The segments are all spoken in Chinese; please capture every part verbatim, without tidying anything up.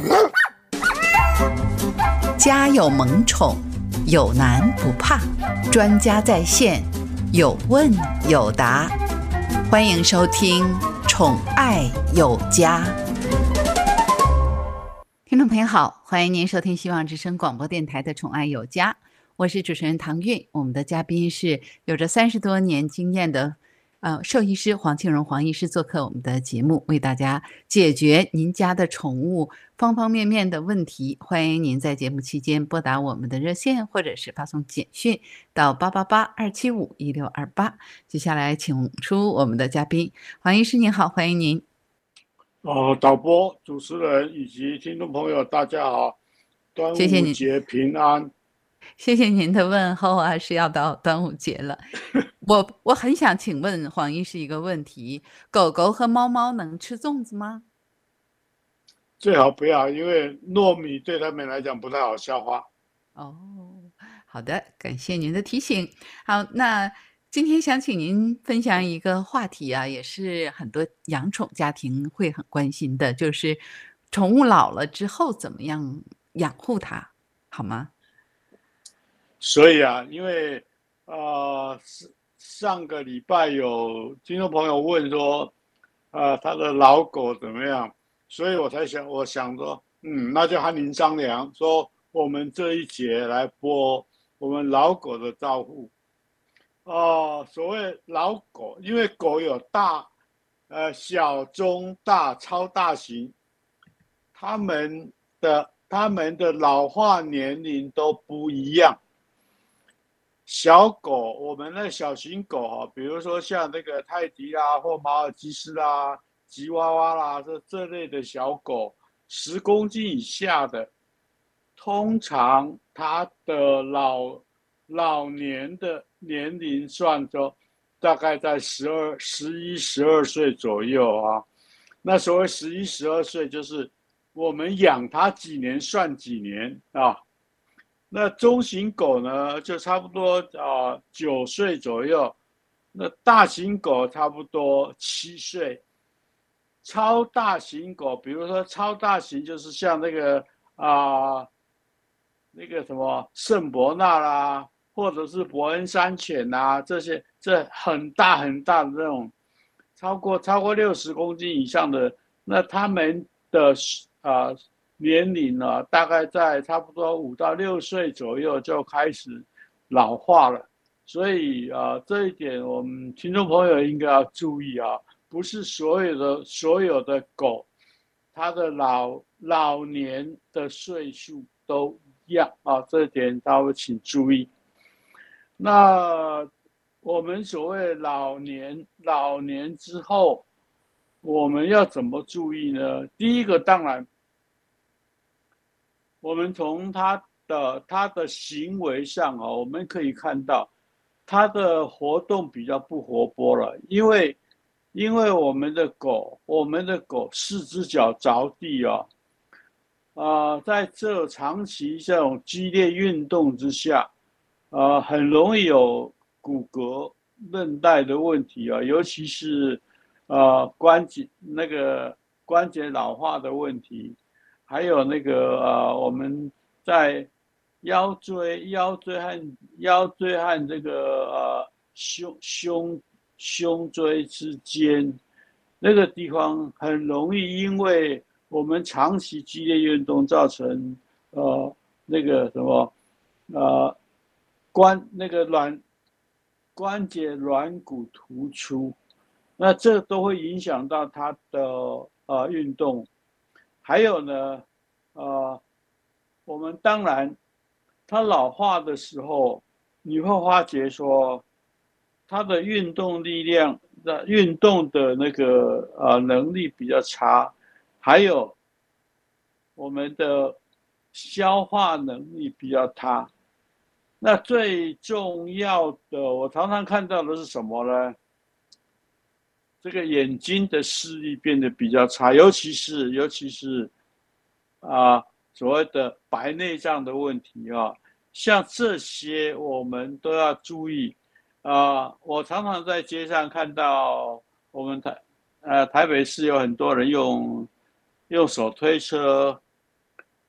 家有萌宠，有难不怕，专家在线，有问有答。欢迎收听《宠爱有家》。听众朋友好，欢迎您收听希望之声广播电台的《宠爱有家》，我是主持人唐韵。我们的嘉宾是有着三十多年经验的呃，兽医师黄庆荣黄医师做客我们的节目，为大家解决您家的宠物方方面面的问题。欢迎您在节目期间拨打我们的热线，或者是发送简讯到八八八二七五一六二八。接下来请出我们的嘉宾黄医师，您好，欢迎您。 呃，导播、主持人以及听众朋友，大家好，端午节平安。 谢谢您的问候啊，是要到端午节了。我我很想请问黄医师一个问题：狗狗和猫猫能吃粽子吗？ 最好不要，因为糯米对他们来讲不太好消化。 哦，好的，感谢您的提醒。好，那今天想请您分享一个话题啊，也是很多养宠家庭会很关心的，就是宠物老了之后怎么样养护它，好吗？ 所以啊，因为呃上个礼拜有听众朋友问说，呃他的老狗怎么样，所以我才想，我想说，嗯，那就和您商量，说我们这一节来播我们老狗的照顾。哦、呃，所谓老狗，因为狗有大、呃小、中、大、超大型，它们的它们的老化年龄都不一样。小狗，我们的小型狗哈，比如说像那个泰迪啦，或马尔济斯啦、吉娃娃啦，这这类的小狗，十公斤以下的，通常它的老老年的年龄算着，大概在十二、十一、十二岁左右啊。那所谓十一、十二岁，就是我们养它几年算几年啊。那中型狗呢，就差不多啊九岁左右。那大型狗差不多七岁。超大型狗，比如说超大型，就是像那个啊、呃、那个什么圣伯纳啦，或者是伯恩山犬啦，这些这很大很大的那种，超过超过六十公斤以上的，那他们的啊。呃年龄呢，大概在差不多五到六岁左右就开始老化了，所以啊、呃，这一点我们听众朋友应该要注意啊，不是所有的所有的狗，它的老老年的岁数都一样啊，这一点大家请注意。那我们所谓老年老年之后，我们要怎么注意呢？第一个当然。我们从它的它的行为上啊，我们可以看到它的活动比较不活泼了，因为因为我们的狗，我们的狗四只脚着地啊，啊、呃，在这长期这种激烈运动之下，啊、呃，很容易有骨骼韧带的问题啊，尤其是呃关节那个关节老化的问题。还有那个呃，我们在腰椎、腰椎和腰椎和这个呃胸胸胸椎之间那个地方，很容易因为我们长期激烈运动造成呃那个什么呃关那个软关节软骨突出，那这都会影响到它的呃运动。还有呢，呃，我们当然，它老化的时候，你会发觉说，它的运动力量、的运动的那个呃能力比较差，还有我们的消化能力比较差。那最重要的，我常常看到的是什么呢？这个眼睛的视力变得比较差，尤其是尤其是啊、呃、所谓的白内障的问题啊，像这些我们都要注意啊、呃。我常常在街上看到我们台呃台北市有很多人用用手推车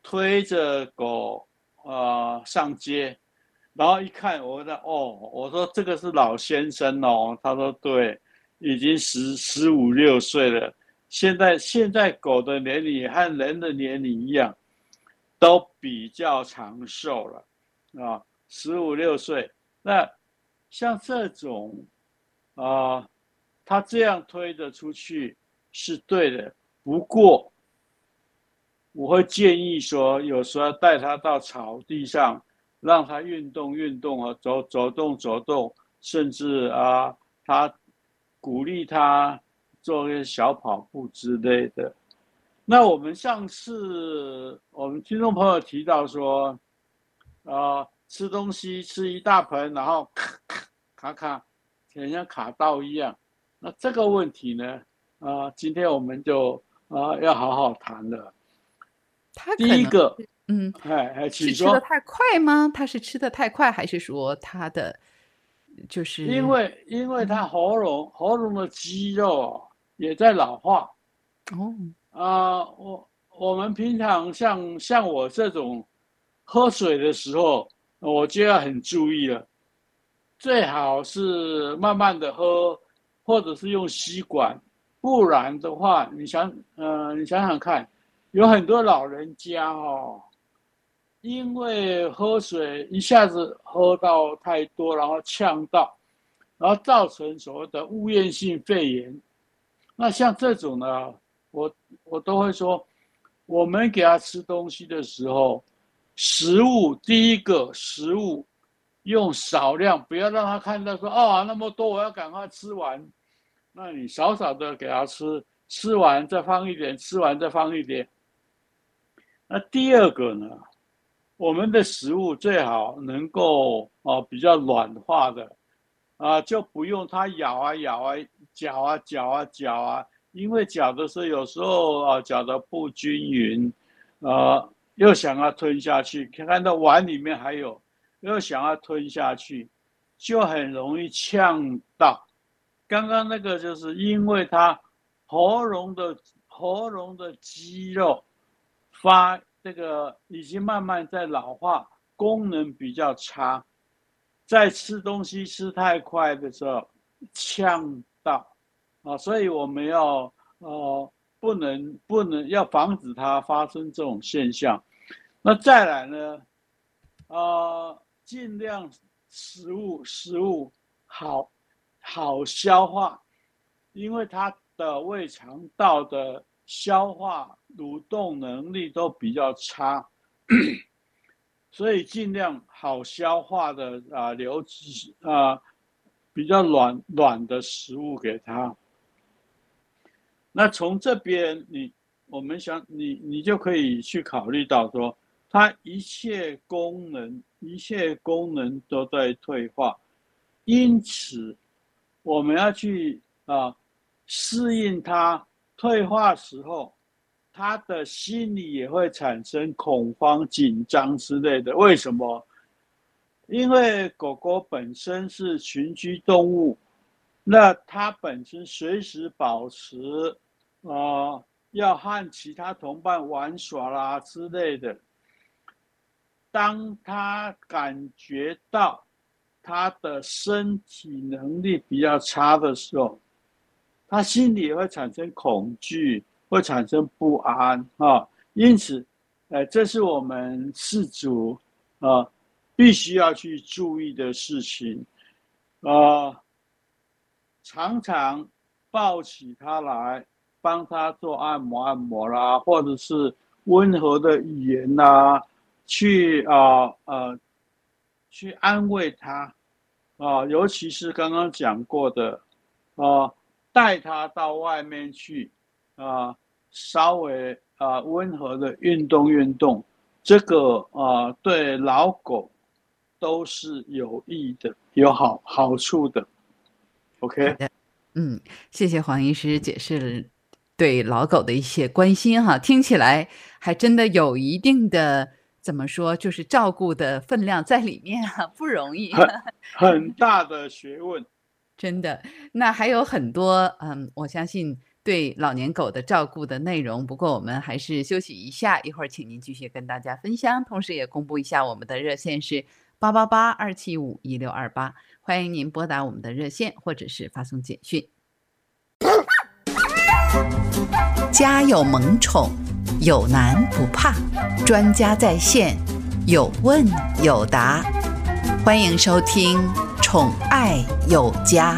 推着狗呃上街，然后一看，我说哦，我说这个是老先生哦，他说对，已经十十五六岁了。现在现在狗的年龄和人的年龄一样，都比较长寿了啊，十五六岁。那像这种啊、呃，他这样推着出去是对的，不过我会建议说，有时候带他到草地上，让他运动运动啊，走走动走动，甚至啊，他鼓励他做一些小跑步之类的。那我们上次我们听众朋友提到说，啊，吃东西吃一大盆，然后咔咔卡卡，很像卡到一样。那这个问题呢，啊，今天我们就啊要好好谈了。 他可能第一个， 是嗯， 哎哎， 是请说。 吃的太快吗？他是吃的太快，还是说他的就是因为因为他嗯喉咙喉咙的肌肉也在老化哦啊、呃我我们平常像像我这种喝水的时候，我就要很注意了，最好是慢慢的喝，或者是用吸管，不然的话，你想呃你想想看，有很多老人家哦，因为喝水一下子喝到太多，然后呛到，然后造成所谓的误咽性肺炎。那像这种呢，我我都会说，我们给他吃东西的时候，食物第一个食物用少量，不要让他看到说哦那么多，我要赶快吃完。那你少少的给他吃，吃完再放一点，吃完再放一点。那第二个呢，我们的食物最好能够哦比较软化的啊，就不用它咬啊咬啊嚼啊嚼啊嚼啊，因为嚼的时候有时候啊嚼的不均匀，呃又想要吞下去，看到碗里面还有，又想要吞下去，就很容易呛到。刚刚那个就是因为它喉咙的喉咙的肌肉发这个已经慢慢在老化，功能比较差，在吃东西吃太快的时候呛到啊，所以我们要呃不能不能要防止它发生这种现象。那再来呢，呃，尽量食物食物好好消化，因为它的胃肠道的消化蠕动能力都比较差，所以尽量好消化的啊、呃、流质啊、呃、比较软软的食物给它。那从这边你我们想你你就可以去考虑到说，它一切功能一切功能都在退化，因此我们要去啊适应它退化时候，他的心里也会产生恐慌、紧张之类的。为什么？因为狗狗本身是群居动物，那它本身随时保持，呃，要和其他同伴玩耍啦之类的。当它感觉到它的身体能力比较差的时候，他心里也会产生恐惧，会产生不安啊。因此，呃，这是我们饲主啊必须要去注意的事情啊。常常抱起他来，帮他做按摩按摩啦，或者是温和的语言啦，去啊呃去安慰他啊，尤其是刚刚讲过的啊，带他到外面去啊，稍微啊温和的运动运动，这个啊对老狗都是有益的，有好好处的。OK。 好的，嗯，谢谢黄医师解释了对老狗的一些关心哈，听起来还真的有一定的怎么说，就是照顾的分量在里面啊，不容易。 很很大的学问。 真的，那还有很多，嗯，我相信对老年狗的照顾的内容。不过我们还是休息一下，一会儿请您继续跟大家分享，同时也公布一下我们的热线是八八八二七五一六二八，欢迎您拨打我们的热线或者是发送简讯。家有萌宠，有难不怕，专家在线，有问有答，欢迎收听宠爱有家。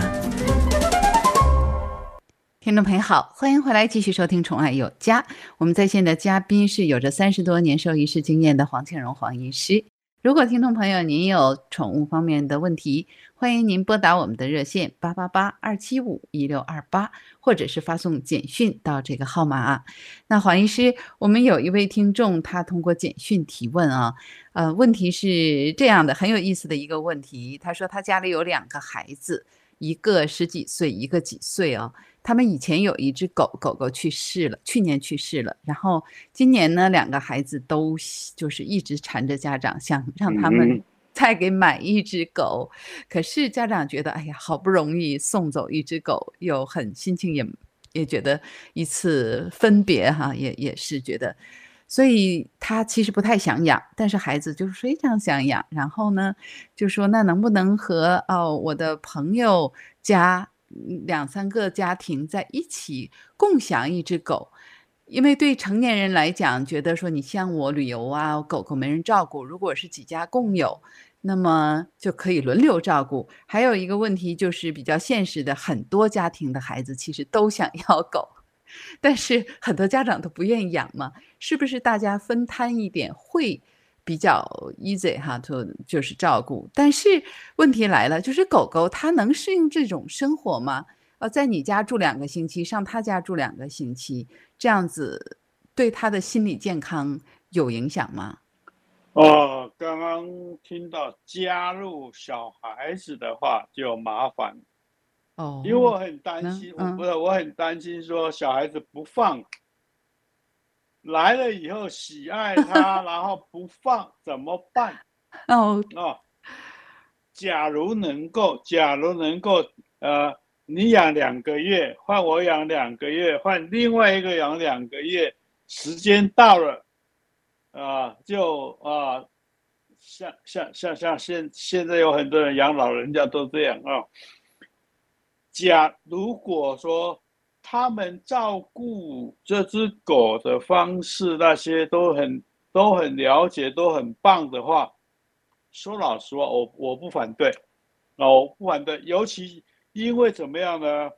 听众朋友好，欢迎回来继续收听宠爱有家。我们在线的嘉宾是有着三十多年兽医师经验的黄庆荣黄医师。如果听众朋友您有宠物方面的问题，欢迎您拨打我们的热线八八八二七五一六二八，或者是发送简讯到这个号码啊。那黄医师，我们有一位听众他通过简讯提问啊，呃，问题是这样的，很有意思的一个问题。他说他家里有两个孩子，一个十几岁，一个几岁啊。他们以前有一只狗，狗狗去世了，去年去世了。然后今年呢，两个孩子都就是一直缠着家长，想让他们再给买一只狗。可是家长觉得，哎呀，好不容易送走一只狗，又很心情也也觉得一次分别哈，也也是觉得，所以他其实不太想养，但是孩子就是非常想养。然后呢，就说那能不能和哦我的朋友家两三个家庭在一起共享一只狗，因为对成年人来讲，觉得说你像我旅游啊，狗狗没人照顾，如果是几家共有，那么就可以轮流照顾。还有一个问题就是比较现实的，很多家庭的孩子其实都想要狗，但是很多家长都不愿意养嘛，是不是大家分摊一点会比较 easy 哈，就就是照顾。但是问题来了，就是狗狗它能适应这种生活吗？呃，在你家住两个星期，上他家住两个星期，这样子对他的心理健康有影响吗？ 哦，刚刚听到加入小孩子的话就麻烦， 哦， 因为我很担心， 嗯我不是我很担心说小孩子不放。来了以后喜爱它，然后不放怎么办？ 哦， 哦，假如能够，假如能够，呃，你养两个月，换我养两个月，换另外一个养两个月，时间到了，啊、呃，就啊、呃，像像像像现现在有很多人养老人家都这样啊、哦。假如果说他们照顾这只狗的方式，那些都很都很了解，都很棒的话，说老实话，我我不反对，啊，我不反对，尤其因为怎么样呢？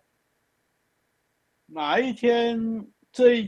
哪一天这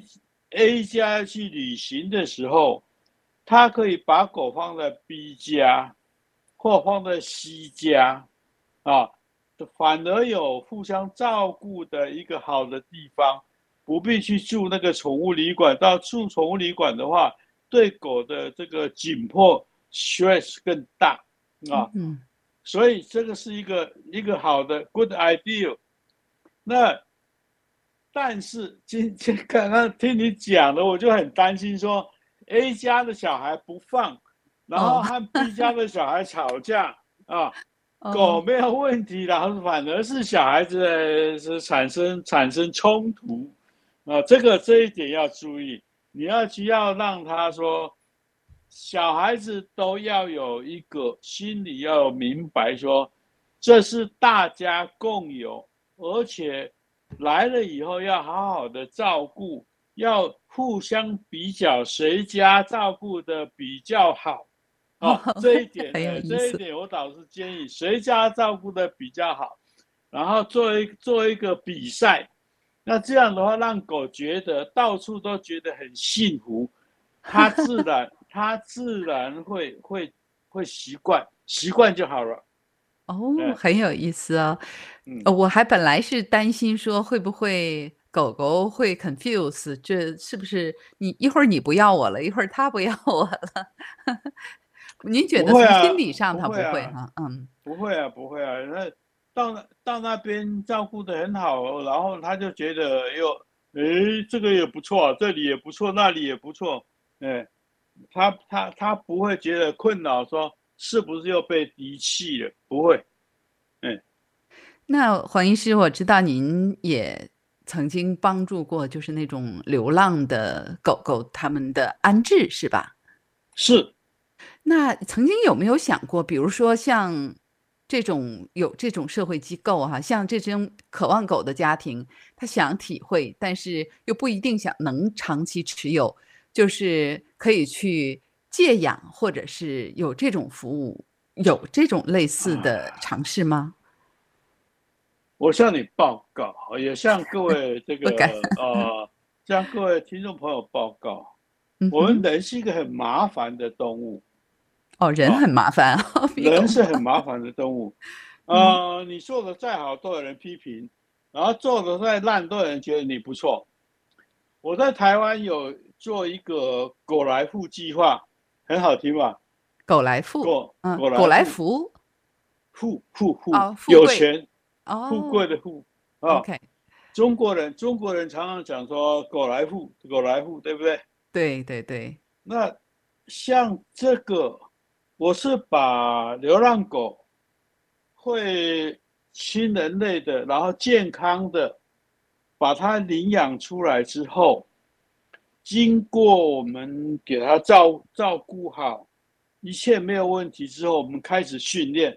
A 家去旅行的时候，他可以把狗放在 B 家，或放在 C 家，啊。反而有互相照顾的一个好的地方，不必去住那个宠物旅馆。到住宠物旅馆的话，对狗的这个紧迫 stress 更大啊。 嗯， 所以这个是一个一个好的 good idea。那但是今天刚刚听你讲的，我就很担心说 A 家的小孩不放，然后和 B 家的小孩吵架啊。狗没有问题，然后反而是小孩子是产生产生冲突啊，这个这一点要注意。你要去要让他说，小孩子都要有一个心里要有明白说，这是大家共有，而且来了以后要好好的照顾，要互相比较谁家照顾的比较好。哦，这一点呢，这一点我倒是建议谁家照顾的比较好，然后做一做一个比赛，那这样的话让狗觉得到处都觉得很幸福，它自然它自然会会会习惯，习惯就好了。 哦，很有意思哦。 嗯， 我还本来是担心说会不会狗狗会 confuse， 这是不是你一会儿你不要我了，一会儿它不要我了？您觉得从心理上它不会哈？嗯， 不会啊，不会啊。那到到那边照顾得很好，然后他就觉得又，诶，这个也不错，这里也不错，那里也不错，哎，他他他不会觉得困扰，说是不是又被遗弃了？不会，嗯。 那黄医师，我知道您也曾经帮助过就是那种流浪的狗狗，它们的安置，是吧？ 是。 那曾经有没有想过，比如说像这种有这种社会机构哈，像这种渴望狗的家庭，他想体会，但是又不一定想能长期持有，就是可以去借养，或者是有这种服务，有这种类似的啊， 尝试吗？ 我向你报告，也向各位这不敢。 个呃，向各位听众朋友报告，我们嗯哼。 人是一个很麻烦的动物哦，人啊， 很麻烦啊，比狗人是很麻麻烦的动物。 嗯。 呃，你做的再好都有人批评，然后做的再烂都有人觉得你不错。我在台湾有做一个狗来富计划，很好听吧？ 狗来富， 狗嗯，狗狗来富， 来福。 富富富， 哦，富贵。 有钱，富贵哦的富啊。 ，OK。 中国人中国人常常讲说狗来富，狗来富，对不对？ 对对对。 那像这个，我是把流浪狗会亲人类的，然后健康的，把它领养出来之后，经过我们给它照照顾好，一切没有问题之后，我们开始训练，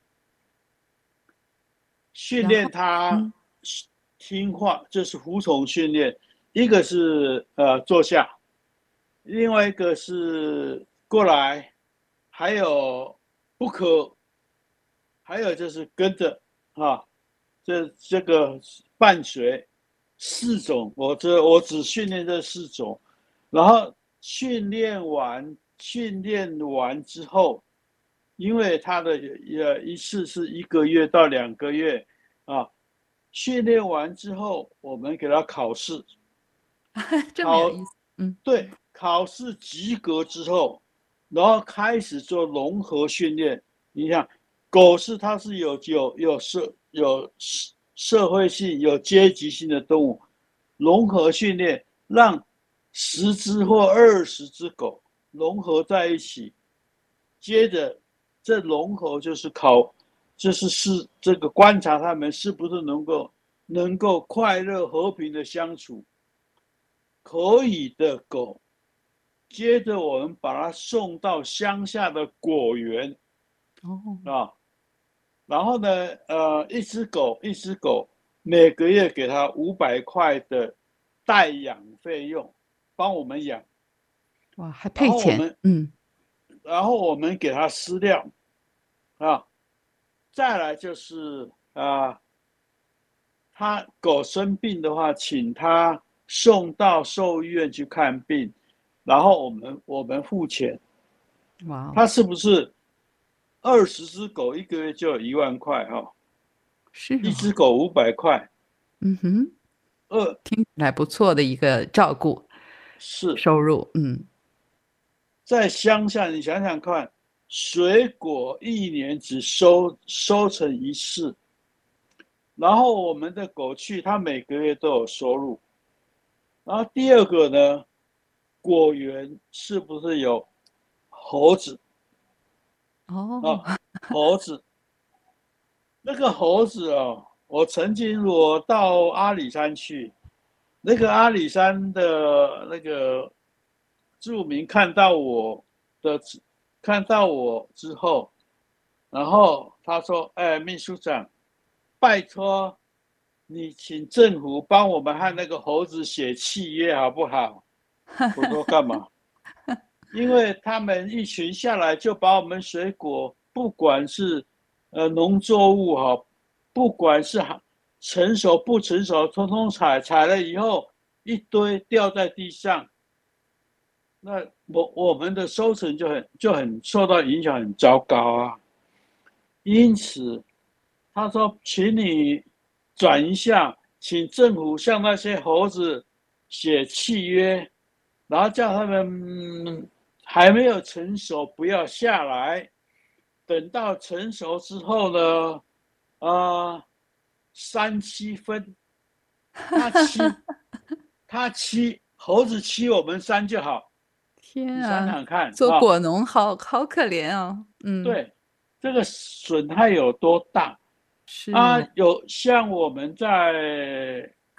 训然后练它嗯。 听话，这是服从训练。一个是呃坐下，另外一个是过来，还有不可，还有就是跟着啊，这这个伴随四种，我这我只训练这四种，然后训练完训练完之后，因为他的呃一次是一个月到两个月啊，训练完之后，我们给他考试， 这么有考意思。嗯。 对，考试及格之后，然后开始做融合训练。你想，狗是它是有有有社有社会性、有阶级性的动物，融合训练让十只或二十只狗融合在一起，接着这融合就是考，就是是这个观察它们是不是能够能够快乐和平的相处。可以的狗，接着我们把它送到乡下的果园哦。 啊，然后呢，呃，一只狗一只狗每个月给它五百块的代养费用，帮我们养， 哇，还然配钱。 后我们， 嗯。 然后我们给它饲料啊，再来就是啊，它狗生病的话，请它送到兽医院去看病，然后我们我们付钱， 哇哦。 它是不是二十只狗一个月就有一万块哈、哦？一只是哦。 狗五百块， 嗯哼。 二听起来不错的一个照顾是收入。嗯。 在乡下，你想想看，水果一年只收收成一次，然后我们的狗去，它每个月都有收入。然后第二个呢，果园是不是有猴子哦。 啊？猴子，那个猴子哦，我曾经我到阿里山去，那个阿里山的那个住民看到我的，看到我之后，然后他说：“哎，秘书长，拜托你请政府帮我们和那个猴子写契约好不好？”我说：“干嘛？”因为他们一群下来就把我们水果，不管是呃农作物哈，不管是成熟不成熟，通通采，采了以后一堆掉在地上，那我我们的收成就很就很受到影响，很糟糕啊。因此，他说，请你转一下，请政府向那些猴子写契约，然后叫他们、嗯、还没有成熟不要下来，等到成熟之后呢，啊、呃，三七分，他七，他七，猴子七，我们三就好。你想天啊， 想看啊， 做果农好好可怜哦。嗯。 对，这个损害有多大？啊， 是哦。 有像我们在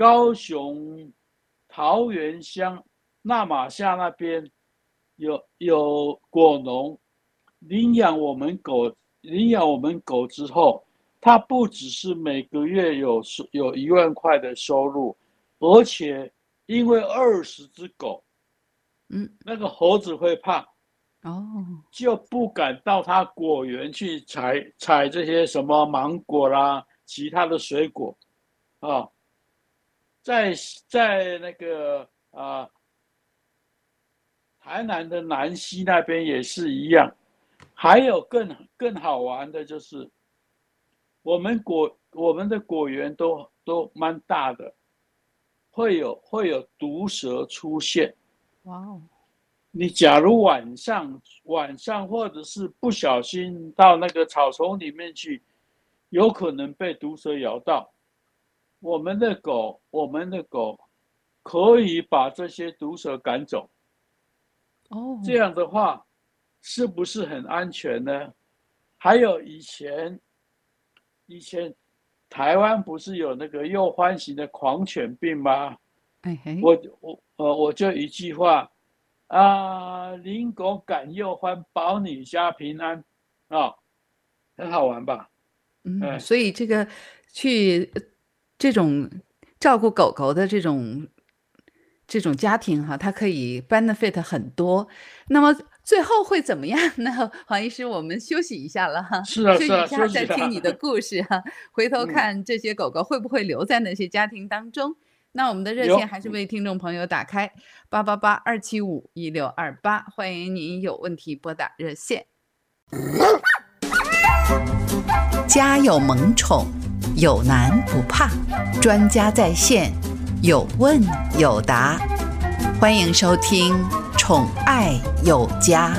高雄桃园乡那马夏那边有有果农领养我们狗，领养我们狗之后，他不只是每个月有有一万块的收入，而且因为二十只狗， 嗯， 那个猴子会怕， 哦， 就不敢到他果园去采采这些什么芒果啦，其他的水果，啊，在在那个啊、呃、台南的南溪那边也是一样，还有更更好玩的就是，我们果我们的果园都都蛮大的，会有会有毒蛇出现。 哇哦， 你假如晚上晚上或者是不小心到那个草丛里面去，有可能被毒蛇咬到。我们的狗，我们的狗可以把这些毒蛇赶走。 哦， 这样的话，是不是很安全呢？还有以前，以前台湾不是有那个幼欢型的狂犬病吗？ 哎嘿， 我我呃我就一句话啊，领狗赶幼欢，保你家平安啊，很好玩吧？ 嗯， 哎， 所以这个去呃这种照顾狗狗的这种这种家庭哈，它可以 benefit 很多。那么最后会怎么样呢？黄医师，我们休息一下了哈， 是啊是啊， 休息一下休息再听你的啊， 故事哈，回头嗯， 看这些狗狗会不会留在那些家庭当中。那我们的热线有， 还是为听众朋友打开八八八二七五一六二八，欢迎您有问题拨打热线。家有萌宠，有难不怕，专家在线，有问有答。欢迎收听《宠爱有家》。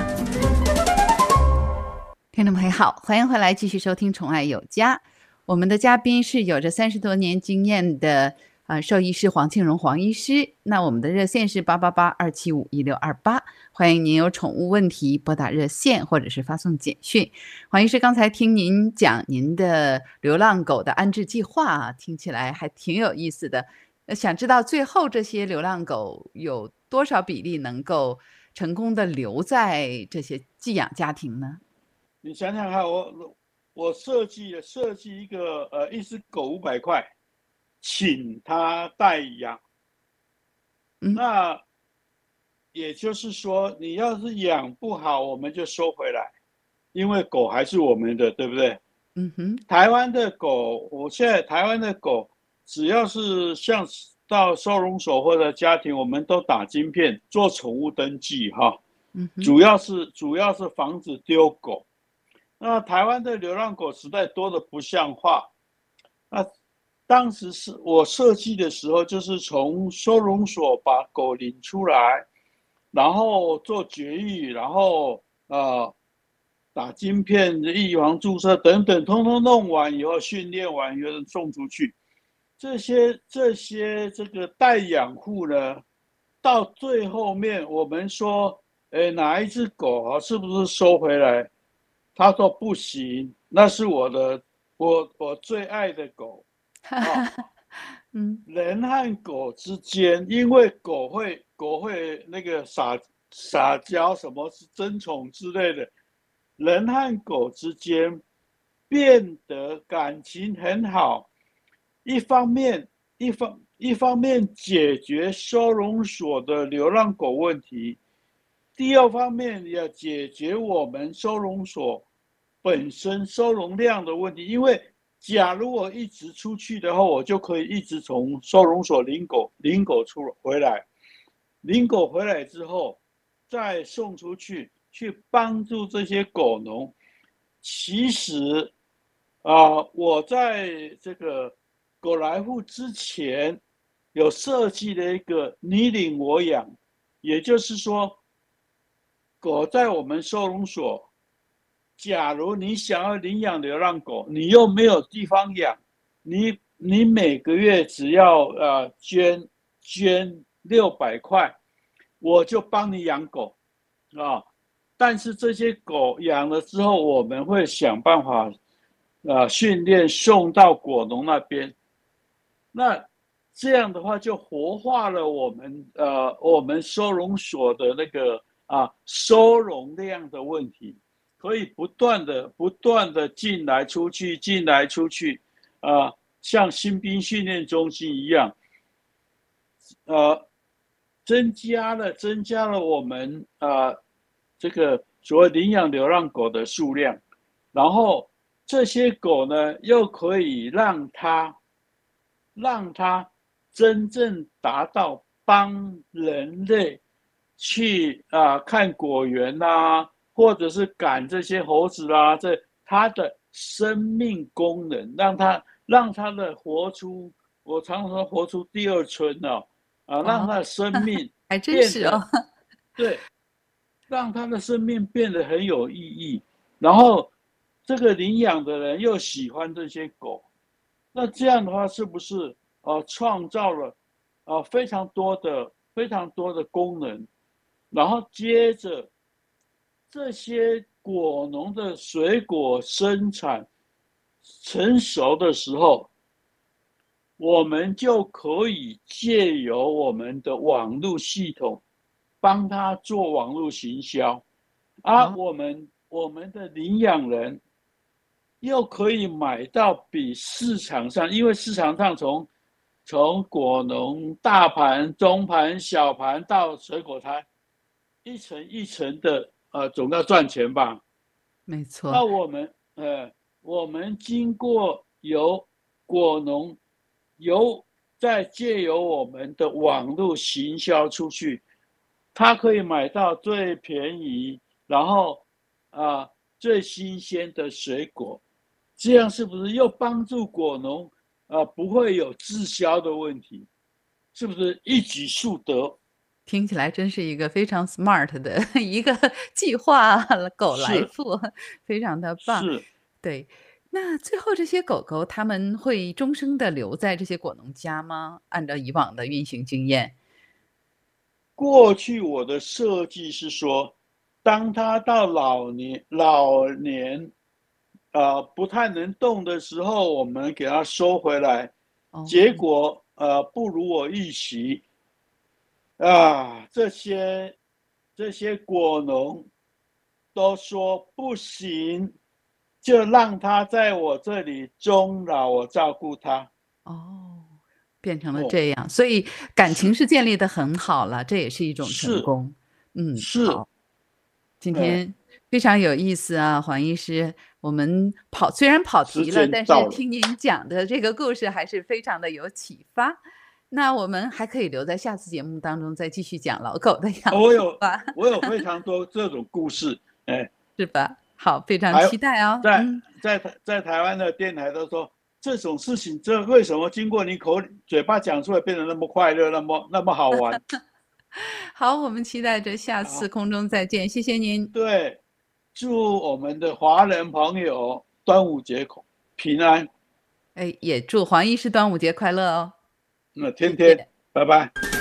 听众朋友好，欢迎回来继续收听《宠爱有家》。我们的嘉宾是有着三十多年经验的呃兽医师黄庆荣黄医师。那我们的热线是八八八二七五一六二八，欢迎您有宠物问题拨打热线或者是发送简讯。黄医师，刚才听您讲您的流浪狗的安置计划啊，听起来还挺有意思的。呃想知道最后这些流浪狗有多少比例能够成功的留在这些寄养家庭呢？ 你想想看，我我设计设计一个呃一只狗五百块，请他代养， 嗯那也就是说，你要是养不好，我们就收回来，因为狗还是我们的，对不对？ 嗯哼， 台湾的狗，我现在台湾的狗，只要是像到收容所或者家庭，我们都打晶片做宠物登记哈， 嗯哼， 主要是主要是防止丢狗。那台湾的流浪狗实在多的不像话。那当时是我设计的时候，就是从收容所把狗领出来，然后做绝育，然后呃打晶片、预防注射等等，通通弄完以后，训练完以后送出去。这些这些这个代养户呢，到最后面我们说，哎，哪一只狗啊，是不是收回来？他说不行，那是我的，我我最爱的狗啊。 嗯人和狗之间，因为狗会狗会那个撒撒娇，什么是争宠之类的，人和狗之间变得感情很好。一方面，一方一方面解决收容所的流浪狗问题，第二方面要解决我们收容所本身收容量的问题，因为假如我一直出去的话，我就可以一直从收容所领狗，领狗出回来，领狗回来之后再送出去，去帮助这些狗农。其实啊、呃，我在这个狗来户之前有设计了一个你领我养，也就是说，狗在我们收容所，假如你想要领养流浪狗，你又没有地方养，你你每个月只要呃捐捐六百块，我就帮你养狗啊。但是这些狗养了之后，我们会想办法呃训练送到果农那边。那这样的话就活化了我们呃我们收容所的那个啊收容量的问题，可以不断的不断的进来出去进来出去，啊，像新兵训练中心一样，呃，增加了增加了我们呃这个所谓领养流浪狗的数量，然后这些狗呢又可以让它让它真正达到帮人类去啊、呃、看果园啦、啊，或者是赶这些猴子啦、啊，这它的生命功能，让它让它的活出，我常常说活出第二春哦，啊，让哦， 它的生命还真是哦。 变得对，让他的生命变得很有意义，然后这个领养的人又喜欢这些狗，那这样的话是不是呃创造了呃非常多的非常多的功能，然后接着这些果农的水果生产成熟的时候，我们就可以借由我们的网络系统帮他做网络行销，而哦， 我们我们的领养人又可以买到比市场上，因为市场上从从果农大盘、中盘、小盘到水果摊，一层一层的，呃，总要赚钱吧？ 没错。 那我们，呃，我们经过由果农，由再借由我们的网络行销出去，他可以买到最便宜，然后啊、呃最新鲜的水果，这样是不是又帮助果农啊、呃不会有滞销的问题？是不是一举数得？ 听起来真是一个非常 smart 的一个计划，狗来是富，非常的棒。 是， 对，那最后这些狗狗它们会终生的留在这些果农家吗？按照以往的运行经验。 过去我的设计是说，当他到老年老年，呃，不太能动的时候，我们给他收回来。结哦。 果呃，不如我预期啊，这些这些果农都说不行，就让他在我这里终老，我照顾他。 哦，变成了哦， 这样，所以感情是是建立得很好了，这也是一种成是功。嗯， 是， 好。今哎， 天非常有意思啊，黄医师。我们跑虽然跑时题了，但是间到了。 听您讲的这个故事还是非常的有启发。那我们还可以留在下次节目当中再继续讲老狗的养我有父吧， 我有非常多这种故事，哎， 是吧？好，非常还期待哦。 在嗯。 在台在台湾的电台都说这种事情，这为什么经过你口嘴巴讲出来变得那么快乐，那么那么好玩好，我们期待着下次啊？ 空中再见，谢谢您。 对，祝我们的华人朋友端午节平安， 哎，也祝黄医师端午节快乐哦， 那天天谢谢。 拜拜。